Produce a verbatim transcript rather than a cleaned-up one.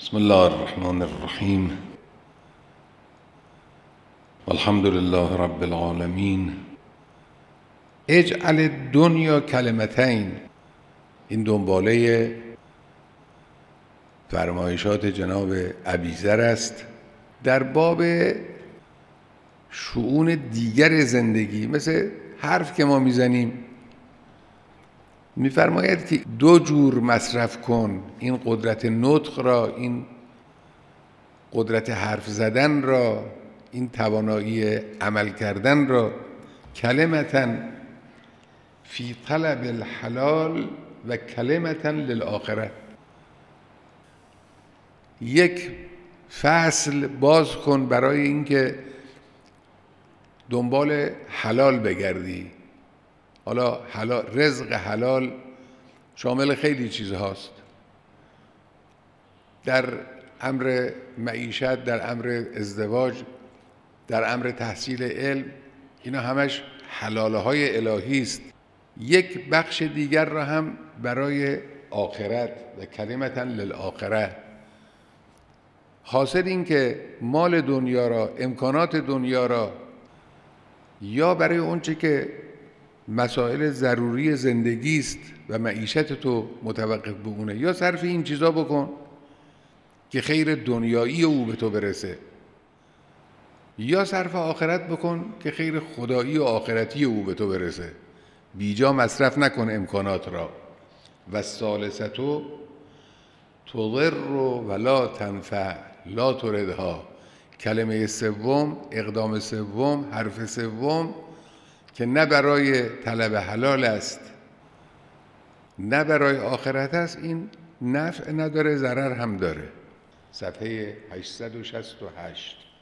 بسم الله الرحمن الرحیم والحمد لله رب العالمین. اجعل الدنیا کلمتین، این دنباله فرمایشات جناب ابیذر است در باب شؤون دیگر زندگی. مثل حرف که ما میزنیم میفرماید که دو جور مصرف کن، این قدرت نطق را، این قدرت حرف زدن را، این توانایی عمل کردن را. کلمتا فی طلب الحلال و کلمتا للآخره. یک فصل باز کن برای اینکه دنبال حلال بگردی. حالا حلال، رزق حلال شامل خیلی چیزهاست. در امر معیشت، در امر ازدواج، در امر تحصیل علم، اینا همش حلاله های الهی است. یک بخش دیگر را هم برای آخرت و کلمتا للآخره. حاصل این که مال دنیا را، امکانات دنیا را، یا برای اونچه که مسائل ضروری زندگی است و معیشت تو متوقف به اونه، یا صرف این چیزا بکن که خیر دنیایی او به تو برسه، یا صرف آخرت بکن که خیر خدایی و آخرتی او به تو برسه. بیجا مصرف نکن امکانات را. و الثالثه تضر ولا تنفع لا تردها. کلمه سوم، اقدام سوم، حرف سوم که نه برای طلب حلال است نه برای آخرت است، این نفع نداره، ضرر هم داره. صفحه هشتصد و شصت و هشت.